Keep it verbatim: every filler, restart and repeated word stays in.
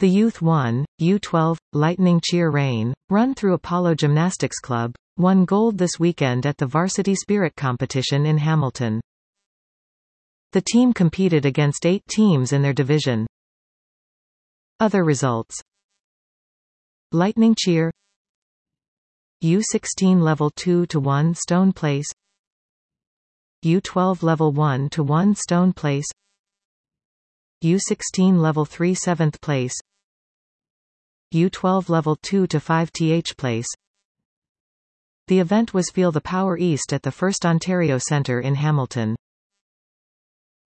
The Youth one, U twelve, Lightning Cheer Rain, run through Apollo Gymnastics Club, won gold this weekend at the Varsity Spirit competition in Hamilton. The team competed against eight teams in their division. Other results: Lightning Cheer, U sixteen Level two to one Stone Place, U twelve Level one to one Stone Place, U sixteen Level three seventh Place, U twelve Level two to five Th Place. The event was Feel the Power East at the First Ontario Centre in Hamilton.